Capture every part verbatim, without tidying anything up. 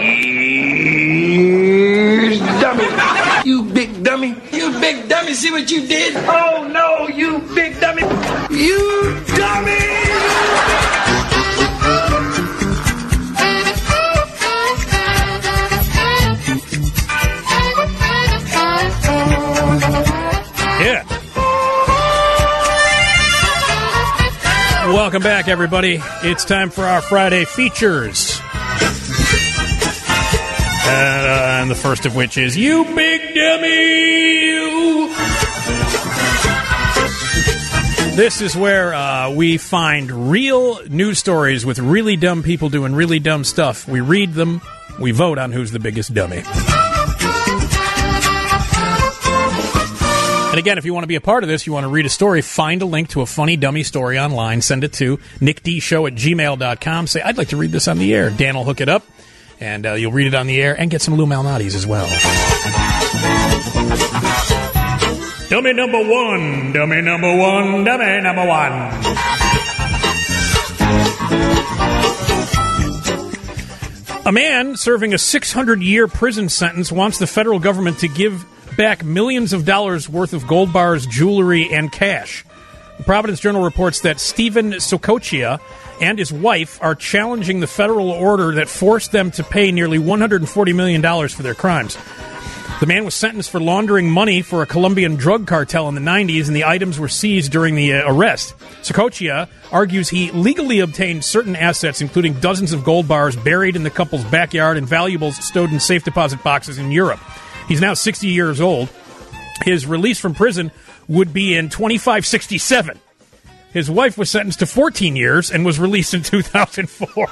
Here's dummy. You big dummy. You big dummy. See what you did? Oh, no, you big dummy. You dummy. Yeah. Welcome back, everybody. It's time for our Friday features. And, uh, and the first of which is, you big dummy, you. This is where uh, we find real news stories with really dumb people doing really dumb stuff. We read them. We vote on who's the biggest dummy. And again, if you want to be a part of this, you want to read a story, find a link to a funny dummy story online, send it to nick d show at gmail dot com. Say, I'd like to read this on the air. Dan will hook it up, and uh, you'll read it on the air and get some Lou Malnati's as well. Dummy number one, dummy number one, dummy number one. A man serving a six hundred year prison sentence wants the federal government to give back millions of dollars worth of gold bars, jewelry, and cash. The Providence Journal reports that Stephen Socochia and his wife are challenging the federal order that forced them to pay nearly one hundred forty million dollars for their crimes. The man was sentenced for laundering money for a Colombian drug cartel in the nineties, and the items were seized during the uh, arrest. Socochia argues he legally obtained certain assets, including dozens of gold bars buried in the couple's backyard and valuables stowed in safe deposit boxes in Europe. He's now sixty years old. His release from prison would be in twenty-five sixty-seven. His wife was sentenced to fourteen years and was released in two thousand four.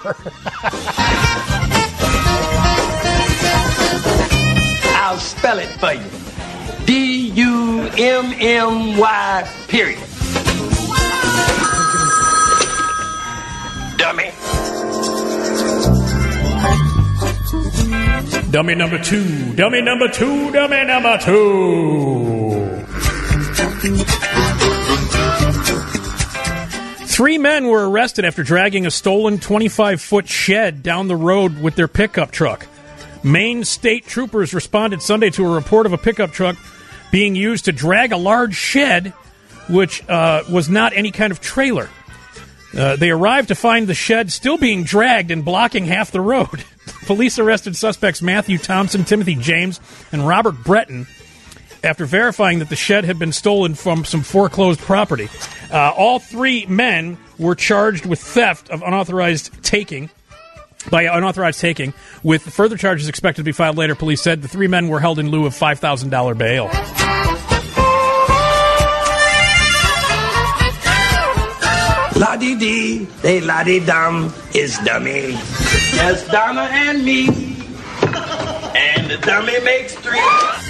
I'll spell it for you. D U M M Y period. Dummy. Dummy number two, dummy number two, dummy number two. Three men were arrested after dragging a stolen twenty-five foot shed down the road with their pickup truck. Maine state troopers responded Sunday to a report of a pickup truck being used to drag a large shed, which uh, was not any kind of trailer. Uh, they arrived to find the shed still being dragged and blocking half the road. Police arrested suspects Matthew Thompson, Timothy James, and Robert Breton after verifying that the shed had been stolen from some foreclosed property. Uh, all three men were charged with theft of unauthorized taking, by unauthorized taking, with further charges expected to be filed later. Police said the three men were held in lieu of five thousand dollars bail. La-dee-dee, they la-dee-dum is dummy. Yes, Donna and me. And the dummy makes three.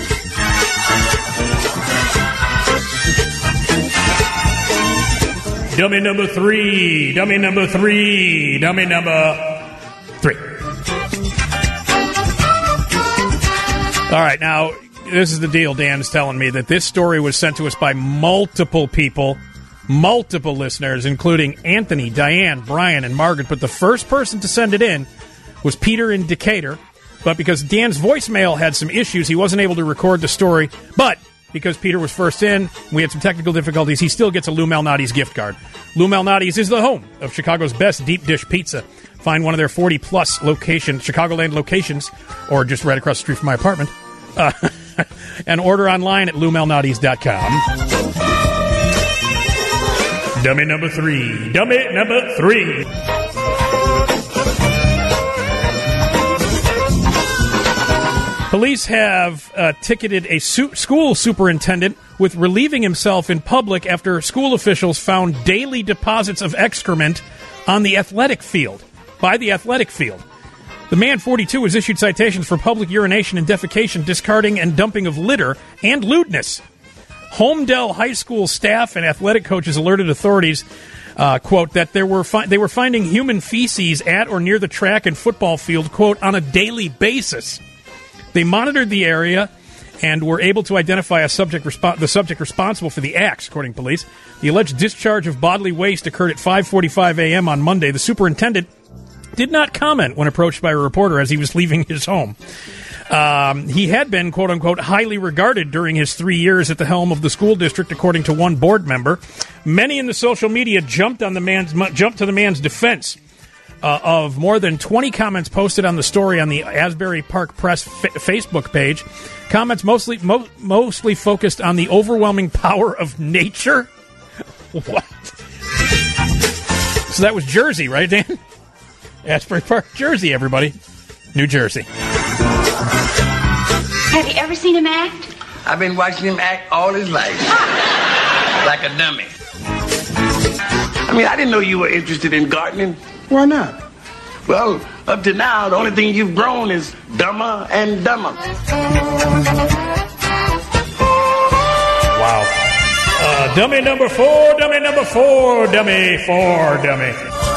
Dummy number three, dummy number three, dummy number three. All right, now, this is the deal. Dan is telling me that this story was sent to us by multiple people. Multiple listeners, including Anthony, Diane, Brian, and Margaret. But the first person to send it in was Peter in Decatur. But because Dan's voicemail had some issues, he wasn't able to record the story. But because Peter was first in, we had some technical difficulties, he still gets a Lou Malnati's gift card. Lou Malnati's is the home of Chicago's best deep dish pizza. Find one of their forty-plus location, Chicagoland locations, or just right across the street from my apartment, uh, and order online at lou malnatis dot com. Dummy number three. Dummy number three. Police have uh, ticketed a su- school superintendent with relieving himself in public after school officials found daily deposits of excrement on the athletic field, by the athletic field. The man, forty-two, was issued citations for public urination and defecation, discarding and dumping of litter, and lewdness. Homedale High School staff and athletic coaches alerted authorities, uh, quote, that there were fi- they were finding human feces at or near the track and football field, quote, on a daily basis. They monitored the area and were able to identify a subject respo- the subject responsible for the acts, according to police. The alleged discharge of bodily waste occurred at five forty-five a.m. on Monday. The superintendent did not comment when approached by a reporter as he was leaving his home. Um, he had been, quote-unquote, highly regarded during his three years at the helm of the school district, according to one board member. Many in the social media jumped on the man's jumped to the man's defense. Uh, of more than twenty comments posted on the story on the Asbury Park Press fa- Facebook page. Comments mostly mo- mostly focused on the overwhelming power of nature. What? So that was Jersey, right, Dan? Asbury Park, Jersey, everybody. New Jersey. Have you ever seen him act? I've been watching him act all his life. Like a dummy. I mean, I didn't know you were interested in gardening. Why not? Well, up to now, the only thing you've grown is dumber and dumber. Wow. Uh, dummy number four, dummy number four, dummy four, dummy.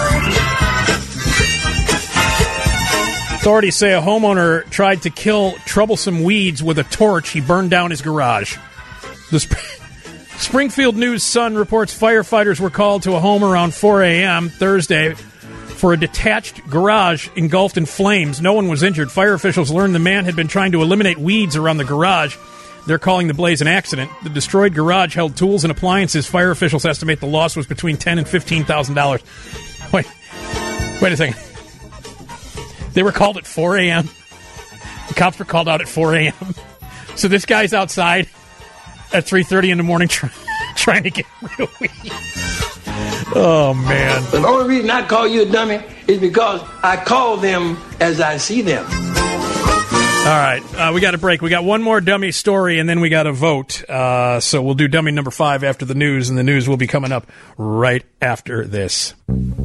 Authorities say a homeowner tried to kill troublesome weeds with a torch. He burned down his garage. The Sp- Springfield News-Sun reports firefighters were called to a home around four a.m. Thursday for a detached garage engulfed in flames. No one was injured. Fire officials learned the man had been trying to eliminate weeds around the garage. They're calling the blaze an accident. The destroyed garage held tools and appliances. Fire officials estimate the loss was between ten thousand dollars and fifteen thousand dollars. Wait, wait a second. They were called at four a.m. The cops were called out at four a.m. So this guy's outside at three thirty in the morning try, trying to get rid of weeds. Oh, man. The only reason I call you a dummy is because I call them as I see them. All right. Uh, we got a break. We got one more dummy story, and then we got a vote. Uh, so we'll do dummy number five after the news, and the news will be coming up right after this.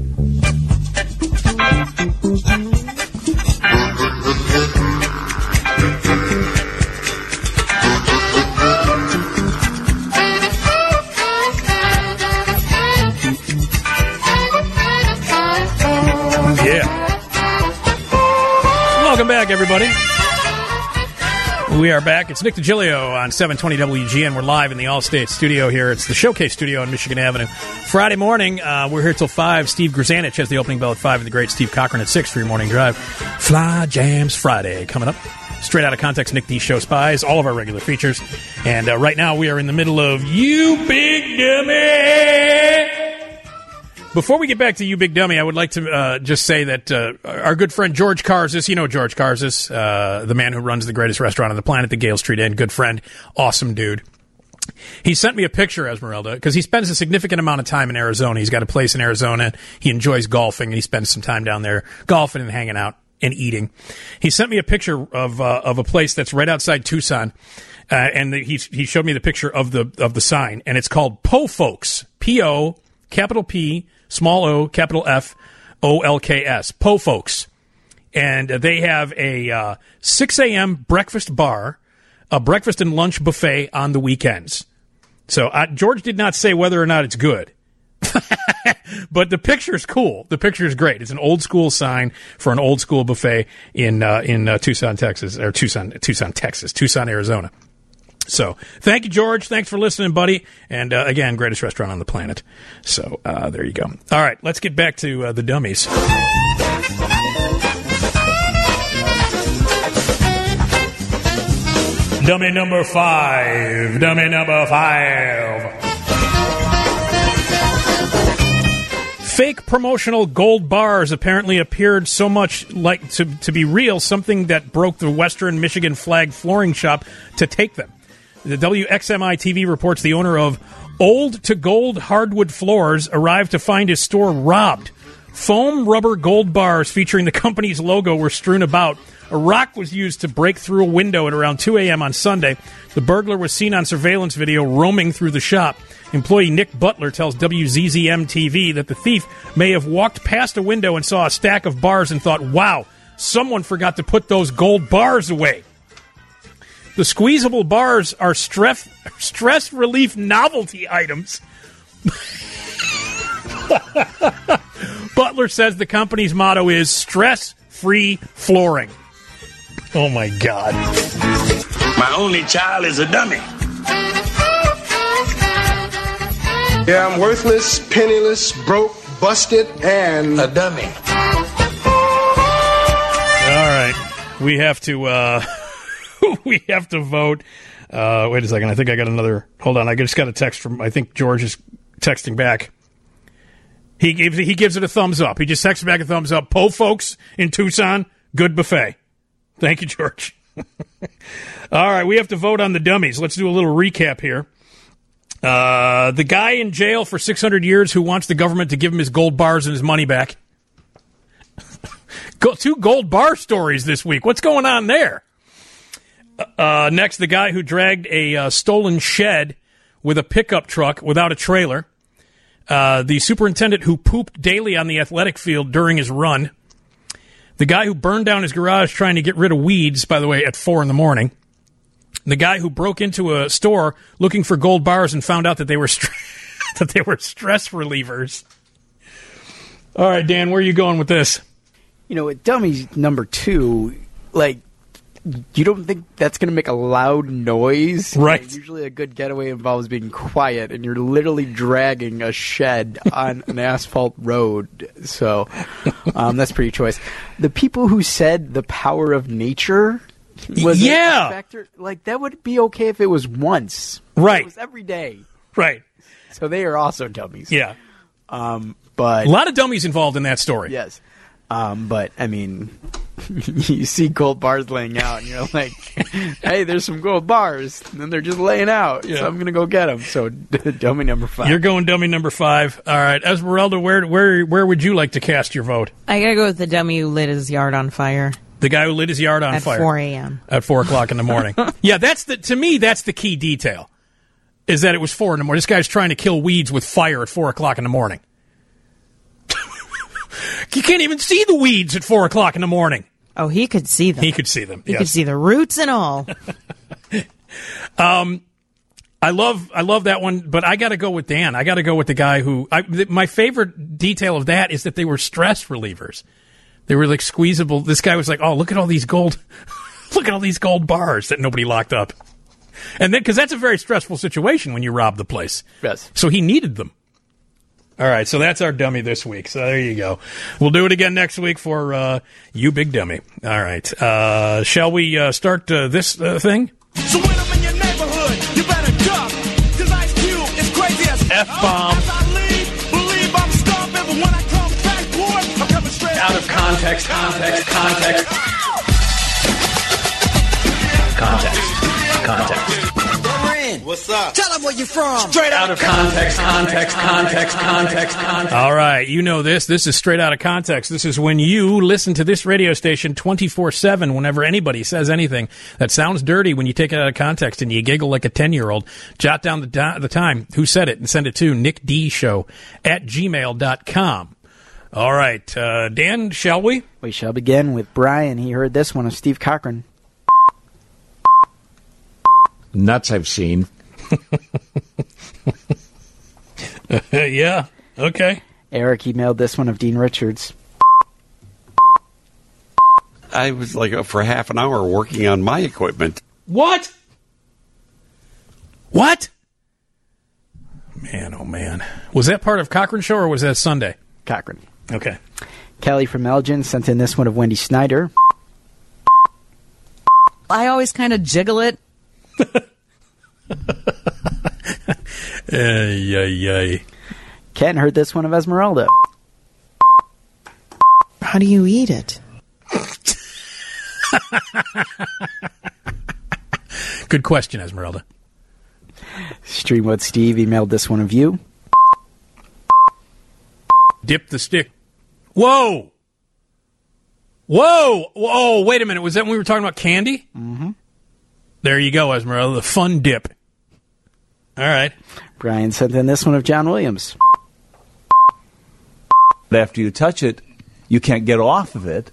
Yeah. Welcome back, everybody. We are back. It's Nick DiGilio on seven twenty W G N. We're live in the All-State studio here. It's the Showcase studio on Michigan Avenue. Friday morning, uh, we're here till five. Steve Grzanich has the opening bell at five, and the great Steve Cochran at six for your morning drive. Fly Jams Friday coming up. Straight Out of Context, Nick D. Show Spies, all of our regular features. And uh, right now, we are in the middle of You Big Dummy! Before we get back to You Big Dummy, I would like to uh, just say that uh, our good friend George Karzis, you know George Karzis, uh, the man who runs the greatest restaurant on the planet, the Gale Street Inn, good friend, awesome dude. He sent me a picture, Esmeralda, because he spends a significant amount of time in Arizona. He's got a place in Arizona. He enjoys golfing, and he spends some time down there golfing and hanging out and eating. He sent me a picture of uh, of a place that's right outside Tucson, uh, and the, he he showed me the picture of the of the sign, and it's called Po Folks, P O, capital P, small O, capital F, O L K S, Po Folks. And they have a uh, six a.m. breakfast bar, a breakfast and lunch buffet on the weekends. So uh, George did not say whether or not it's good. But the picture's cool. The picture's great. It's an old school sign for an old school buffet in uh, in uh, Tucson, Texas, or Tucson, Tucson, Texas, Tucson, Arizona. So, thank you, George. Thanks for listening, buddy. And, uh, again, greatest restaurant on the planet. So, uh, there you go. All right, let's get back to uh, the dummies. Dummy number five. Dummy number five. Fake promotional gold bars apparently appeared so much like to, to be real, something that broke the Western Michigan flag flooring shop to take them. The W X M I T V reports the owner of Old to Gold Hardwood Floors arrived to find his store robbed. Foam rubber gold bars featuring the company's logo were strewn about. A rock was used to break through a window at around two a.m. on Sunday. The burglar was seen on surveillance video roaming through the shop. Employee Nick Butler tells W Z Z M T V that the thief may have walked past a window and saw a stack of bars and thought, wow, someone forgot to put those gold bars away. The squeezable bars are stress, stress relief novelty items. Butler says the company's motto is stress-free flooring. Oh, my God. My only child is a dummy. Yeah, I'm worthless, penniless, broke, busted, and a dummy. we have to uh, we have to vote. Uh, wait a second. I think I got another. Hold on. I just got a text from. I think George is texting back. He gives he gives it a thumbs up. He just texts back a thumbs up. Po folks in Tucson, good buffet. Thank you, George. All right, we have to vote on the dummies. Let's do a little recap here. Uh, the guy in jail for six hundred years who wants the government to give him his gold bars and his money back. Go, two gold bar stories this week. What's going on there? Uh, next, the guy who dragged a uh, stolen shed with a pickup truck without a trailer. Uh, the superintendent who pooped daily on the athletic field during his run. The guy who burned down his garage trying to get rid of weeds, by the way, at four in the morning. The guy who broke into a store looking for gold bars and found out that they were st- that they were stress relievers. All right, Dan, where are you going with this? You know, at dummies number two, like, you don't think that's going to make a loud noise? Right. You know, usually a good getaway involves being quiet, and you're literally dragging a shed on an asphalt road. So um, that's pretty choice. The people who said the power of nature was yeah. a factor, like, that would be okay if it was once. Right. It was every day. Right. So they are also dummies. Yeah. Um, but a lot of dummies involved in that story. Yes. Um, but, I mean, you see gold bars laying out, and you're like, hey, there's some gold bars. And then they're just laying out, yeah. So I'm going to go get them. So, dummy number five. You're going dummy number five. All right. Esmeralda, where where where would you like to cast your vote? I got to go with the dummy who lit his yard on fire. The guy who lit his yard on At fire. At four a.m. At four o'clock in the morning. Yeah, that's the to me, that's the key detail, is that it was four in the morning. This guy's trying to kill weeds with fire at four o'clock in the morning. You can't even see the weeds at four o'clock in the morning. Oh, he could see them. He could see them. He yes. could see the roots and all. um, I love, I love that one, but I got to go with Dan. I got to go with the guy who. I, th- my favorite detail of that is that they were stress relievers. They were like squeezable. This guy was like, "Oh, look at all these gold, look at all these gold bars that nobody locked up." And then, because that's a very stressful situation when you rob the place. Yes. So he needed them. All right, so that's our dummy this week. So there you go. We'll do it again next week for uh, You Big Dummy. All right. Uh, shall we uh, start uh, this uh, thing? So when I'm in your neighborhood, you better duck, because Ice Cube is crazy as F-bomb. As I leave, believe I'm stomping, but when I come back, boy, I'm coming straight out of context, context, context. Context, context. What's up? Tell them where you're from. Straight out of context, context, context, context, context. All right, you know this. This is straight out of context. This is when you listen to this radio station twenty-four seven whenever anybody says anything that sounds dirty, when you take it out of context and you giggle like a ten-year-old. Jot down the, do- the time, who said it, and send it to nick d show at gmail dot com. All right, uh, Dan, shall we? We shall begin with Brian. He heard this one of Steve Cochran. Nuts I've seen. uh, yeah, okay. Eric emailed this one of Dean Richards. I was like for half an hour working on my equipment. What? What? Man, oh man. Was that part of Cochran Show or was that Sunday? Cochran. Okay. Kelly from Elgin sent in this one of Wendy Snyder. I always kind of jiggle it. Ay, ay, ay. Ken heard this one of Esmeralda. How do you eat it? Good question, Esmeralda. Streamwood Steve emailed this one of you. Dip the stick. Whoa! Whoa! Whoa! Wait a minute. Was that when we were talking about candy? Mm-hmm. There you go, Esmeralda. The fun dip. All right. Brian sent in this one of John Williams. After you touch it, you can't get off of it.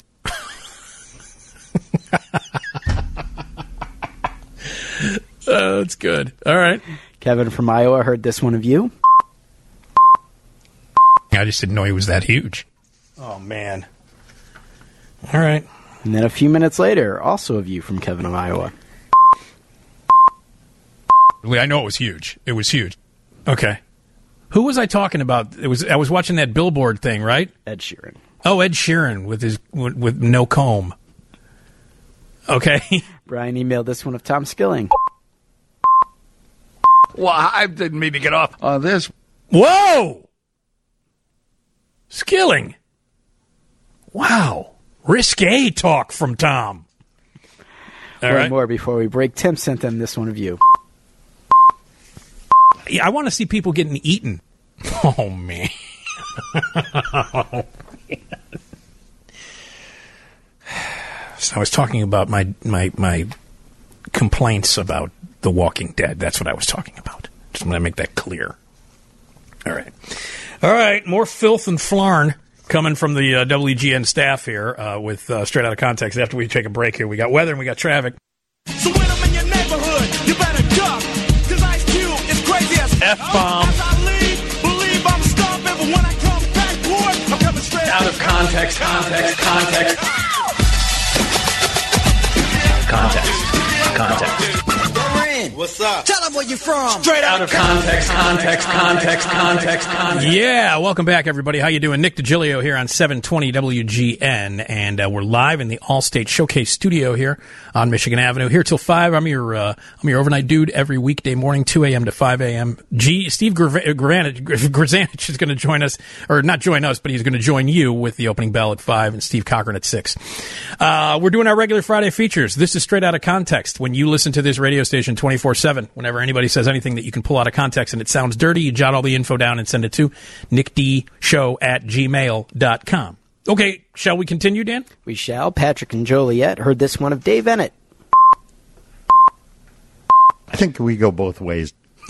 uh, that's good. All right. Kevin from Iowa heard this one of you. I just didn't know he was that huge. Oh, man. All right. And then a few minutes later, also of you from Kevin of Iowa. I know it was huge. It was huge. Okay. Who was I talking about? It was I was watching that Billboard thing, right? Ed Sheeran. Oh, Ed Sheeran with his with, with no comb. Okay. Brian emailed this one of Tom Skilling. Well, I didn't mean to get off on this. Whoa! Skilling. Wow. Risque talk from Tom. All One right. more before we break. Tim sent them this one of you. Yeah, I want to see people getting eaten. Oh, man. Oh, man. So I was talking about my, my, my complaints about The Walking Dead. That's what I was talking about. Just want to make that clear. All right. All right. More filth and flarn coming from the uh, W G N staff here uh, with uh, Straight Outta Context. After we take a break here, we got weather and we got traffic. So when I'm in your neighborhood, you better duck, cause Ice Cube is crazy as F-bomb. As I leave, believe I'm stomping, but when I come back, boy, I'm coming straight Out of context, context, context. Context, context. What's up? Tell them where you from. Straight out of context, context, context, context, context. Yeah, welcome back, everybody. How you doing? Nick DiGilio here on seven twenty W G N, and uh, we're live in the Allstate Showcase studio here on Michigan Avenue. Here till five. I'm your uh, I'm your overnight dude every weekday morning, two a.m. to five a.m. G. Steve Grzanich is going to join us, or not join us, but he's going to join you with the opening bell at five, and Steve Cochran at six. Uh, we're doing our regular Friday features. This is Straight Outta Context. When you listen to this radio station twenty-four seven, whenever anybody says anything that you can pull out of context and it sounds dirty, you jot all the info down and send it to nickdshow at gmail dot com. Okay, shall we continue, Dan? We shall. Patrick and Joliet heard this one of Dave Ennett. I think we go both ways.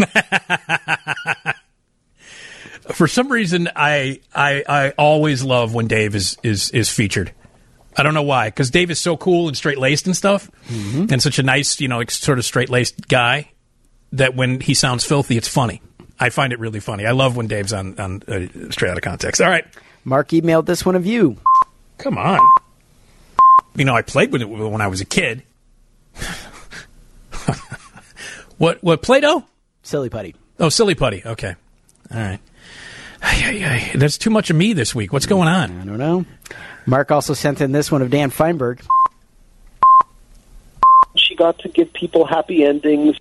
For some reason, I, I I always love when Dave is, is, is featured. I don't know why, because Dave is so cool and straight-laced and stuff, mm-hmm. and such a nice, you know, like, sort of straight-laced guy, that when he sounds filthy, it's funny. I find it really funny. I love when Dave's on, on uh, Straight Outta Context. All right. Mark emailed this one of you. Come on. You know, I played with it when I was a kid. What, what, Play-Doh? Silly putty. Oh, silly putty. Okay. All right. That's too much of me this week. What's going on? I don't know. Mark also sent in this one of Dan Feinberg. She got to give people happy endings.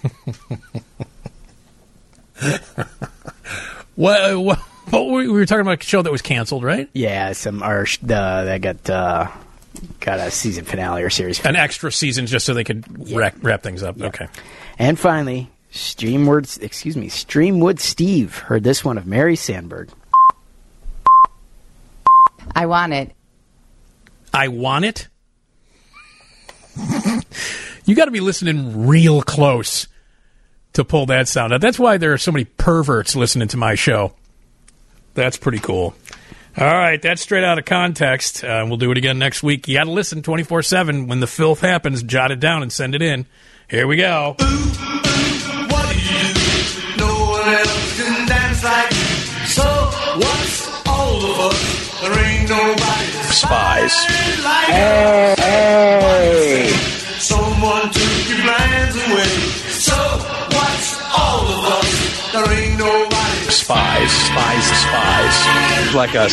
what, what, what we were talking about a show that was canceled, right? Yeah, some or uh, that got uh, got a season finale or series finale. An extra season just so they could yeah. wrap, wrap things up. Yeah. Okay. And finally, Streamwood, excuse me, Streamwood Steve heard this one of Mary Sandberg. I want it. I want it? You got to be listening real close to pull that sound out. That's why there are so many perverts listening to my show. That's pretty cool. All right, that's Straight Outta Context. Uh, we'll do it again next week. You got to listen twenty-four seven. When the filth happens, jot it down and send it in. Here we go. What do you do? No one else can dance like you. So what's all of us? There ain't nobody Spies. like hey, hey. Someone took your plans away. So what's all of us? There ain't nobody. Spies, spies, spies. Like us.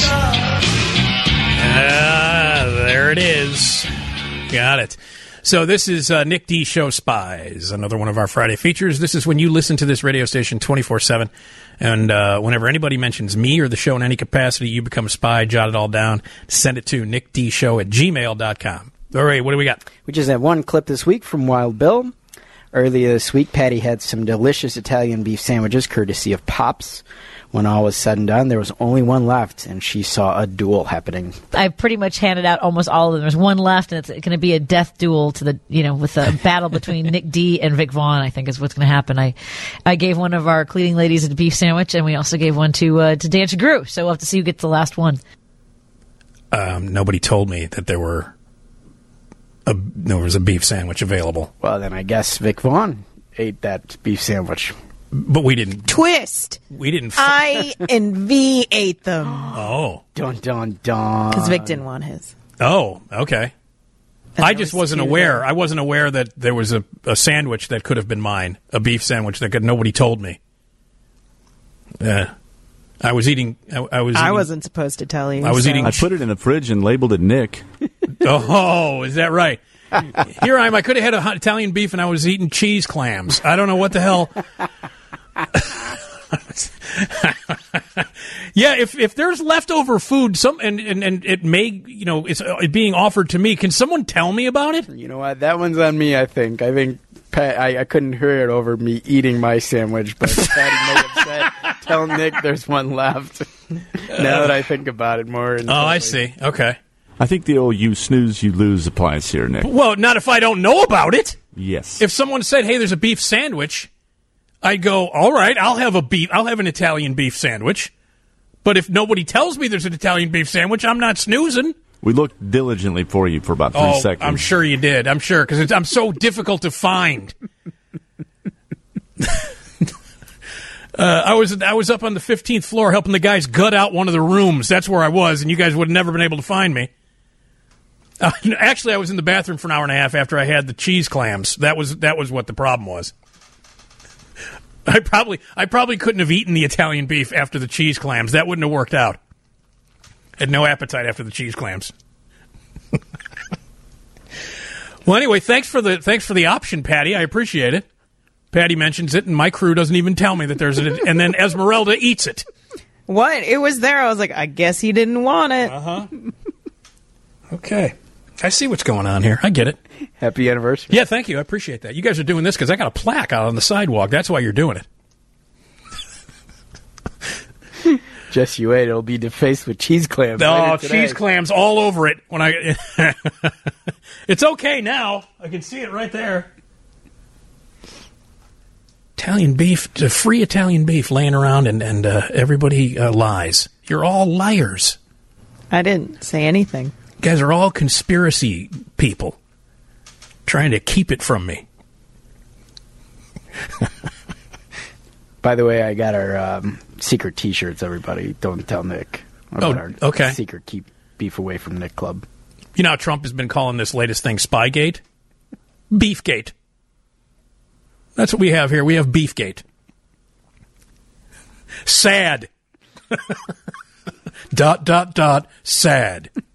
Ah, there it is. Got it. So this is uh, Nick D. Show Spies, another one of our Friday features. This is when you listen to this radio station twenty-four seven, and uh, whenever anybody mentions me or the show in any capacity, you become a spy. Jot it all down. Send it to nickdshow at gmail dot com. All right, what do we got? We just have one clip this week from Wild Bill. Earlier this week, Patty had some delicious Italian beef sandwiches, courtesy of Pops. When all was said and done, there was only one left, and she saw a duel happening. I pretty much handed out almost all of them. There's one left, and it's going to be a death duel to the, you know, with a battle between Nick D and Vic Vaughn. I think is what's going to happen. I, I gave one of our cleaning ladies a beef sandwich, and we also gave one to uh, to Dan Chagru. So we'll have to see who gets the last one. Um, nobody told me that there were a there was a beef sandwich available. Well, then I guess Vic Vaughn ate that beef sandwich. But we didn't. Twist. We didn't. F- I and V ate them. Oh. Dun, dun, dun. Because Vic didn't want his. Oh, okay. That's I just wasn't aware. there. I wasn't aware that there was a, a sandwich that could have been mine. A beef sandwich that could, nobody told me. Yeah. I was eating. I, I was. I eating, wasn't supposed to tell you. I was so. eating. I put it in the fridge and labeled it Nick. Oh, is that right? Here I am. I could have had a hot Italian beef and I was eating cheese clams. I don't know what the hell. Yeah, if if there's leftover food, some and, and, and it may, you know, it's uh, being offered to me. Can someone tell me about it? You know what? That one's on me, I think. I think Pat, I, I couldn't hear it over me eating my sandwich, but Patty may have said, tell Nick there's one left. Now that I think about it more. Oh, I see. Okay. I think the old you snooze, you lose applies here, Nick. Well, not if I don't know about it. Yes. If someone said, hey, there's a beef sandwich, I'd go, all right, I'll have a beef. I'll have an Italian beef sandwich. But if nobody tells me there's an Italian beef sandwich, I'm not snoozing. We looked diligently for you for about three oh, seconds. I'm sure you did. I'm sure, because I'm so difficult to find. uh, I was I was up on the fifteenth floor helping the guys gut out one of the rooms. That's where I was, and you guys would have never been able to find me. Uh, actually, I was in the bathroom for an hour and a half after I had the cheese clams. That was that was what the problem was. I probably I probably couldn't have eaten the Italian beef after the cheese clams. That wouldn't have worked out. Had no appetite after the cheese clams. Well, anyway, thanks for the thanks for the option, Patty. I appreciate it. Patty mentions it, and my crew doesn't even tell me that there's it, and then Esmeralda eats it. What? It was there. I was like, I guess he didn't want it. Uh-huh. Okay. I see what's going on here. I get it. Happy anniversary. Yeah, thank you. I appreciate that. You guys are doing this because I got a plaque out on the sidewalk. That's why you're doing it. Just you wait. It'll be defaced with cheese clams. Oh, cheese clams all over it. When I, It's okay now. I can see it right there. Italian beef, free Italian beef laying around, and, and uh, everybody uh, lies. You're all liars. I didn't say anything. You guys are all conspiracy people trying to keep it from me. By the way, I got our um, secret T-shirts, everybody. Don't tell Nick. Oh, our okay. Secret Keep Beef Away from Nick Club. You know how Trump has been calling this latest thing Spygate? Beefgate. That's what we have here. We have Beefgate. Sad. dot, dot, dot, sad.